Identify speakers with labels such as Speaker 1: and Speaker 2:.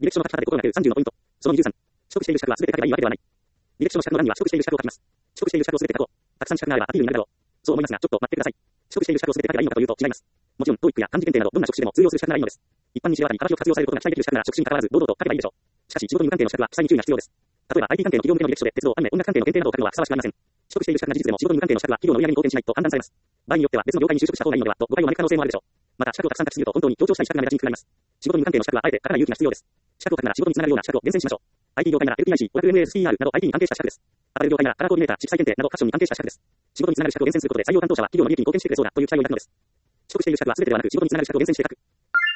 Speaker 1: 履歴書の書き方で心がける30のポイント。その23。取得している資格は全て書けばいいわけではない。履歴書の資格の欄には取得している資格を書きます。取得している資格を全て書こう。たくさん資格があればアピールになるだろう。そう思いますが、ちょっと待ってください。取得している資格を全て書けばいいのかというと違います。もちろん、TOEIC や漢字検定などどんな職種でも通用する資格ならいいのです。一般に知れ渡り幅広く活用されることが期待できる資格なら職種に関わらず堂々と書けばいいでしょう。しかし、仕事に無関係の資格は記載に注意が必要です。例えば、IT 関係の企業向けの履歴書で鉄道、アニメ、音楽関係の検定などを書くのはふさわしくありません。取得している資格が事実でも仕事に無関係の資格は企業の売上に貢献しないと判断されます。場合によっては別の業界に就職した方がいいのではと誤解を招く可能性もあるでしょう。また、資格をたくさん書きすぎると本当に強調したい資格が目立ちにくくなります。仕事に無関係の資格はあえて書かない勇気が必要です。資格を書くなら仕事につながるような資格を厳選しましょう。IT 業界なら LPIC、Oracle MSPR など IT に関係した資格です。アパレル業界ならカラーコーディネーター、色彩検定などファッションに関係した資格です。仕事につながる資格を厳選することで採用担当者は企業の利益に貢献してくれそうだという期待を抱くのです。取得している資格は全てではなく仕事につながる資格を厳選して書く。